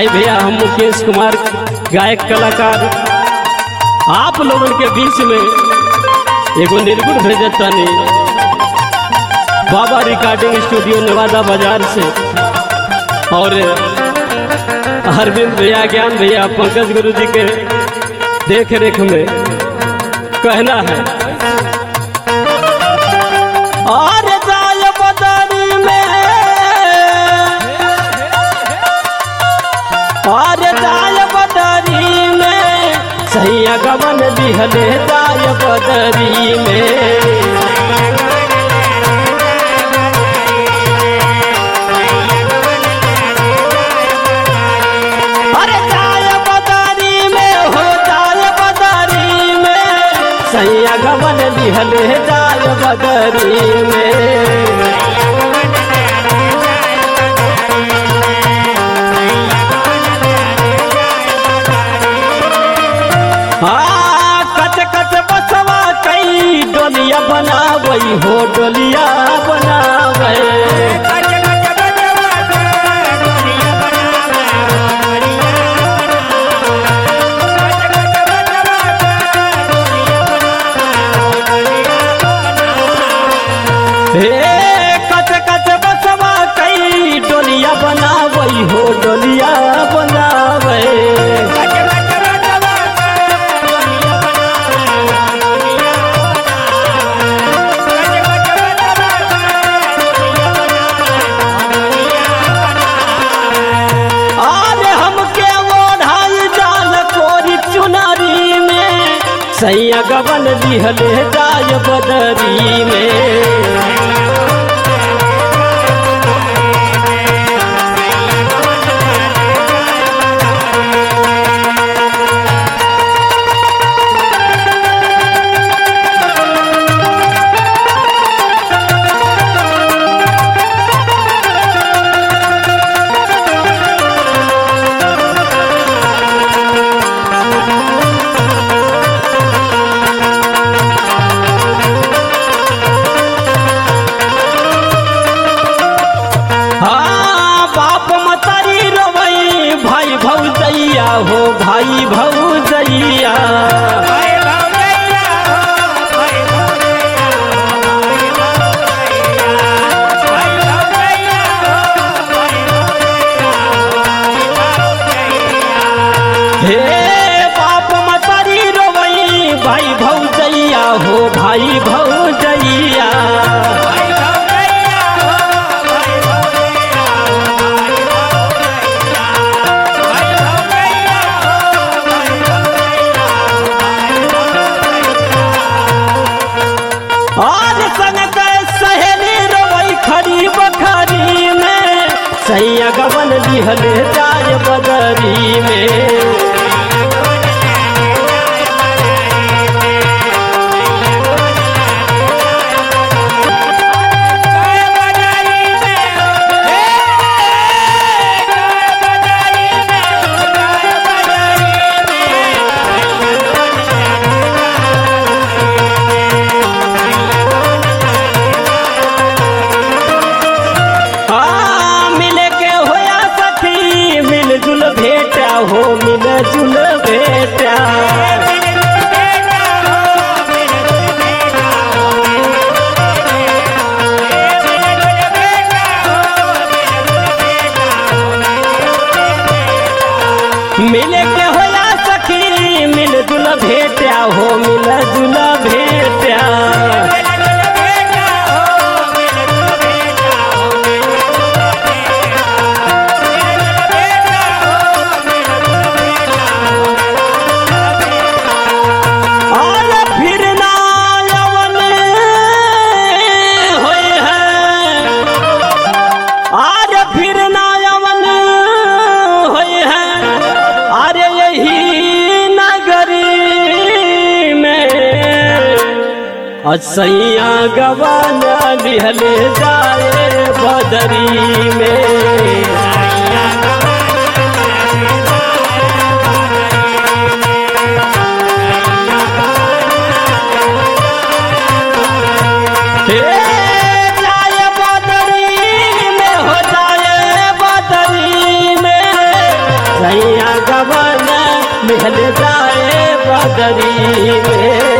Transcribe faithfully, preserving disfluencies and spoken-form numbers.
आई भैया हम मुकेश कुमार गायक कलाकार आप लोगों के बीच में एगो निर्गुण भेजतानी बाबा रिकॉर्डिंग स्टूडियो नवादा बाजार से। और अरविंद भैया ज्ञान भैया पंकज गुरु जी के देख रेख में कहना है और जाय बदरी में और जाय बदरी में सैया गवन दिहले जाय बदरी में सैया गवन दिहले जाय बदरी में। हाँ कच कच बसवा कई डोलिया बनावई हो डोलिया बनावे कच कच बसवा कई डोलिया बनावई हो डोलिया बनावे आज हमके ओढ़ाई जाल कोरी चुनारी में सैया गवन दिहले जाय बदरी में। हो भाई भौजैया हे बाप मतारी रोवई भाई भौजैया हो भाई भौजैया सैया गवन दिहले जाय बदरी में। हो मिल जुल बेटा मिले के होला सखी मिल जुल भेटा हो मिल जुल भेटा सैया गवाना दिहले जाए बदरी में। जाए बदरी में हो जाए बदरी में सैया गवन मिल जाए बदरी में।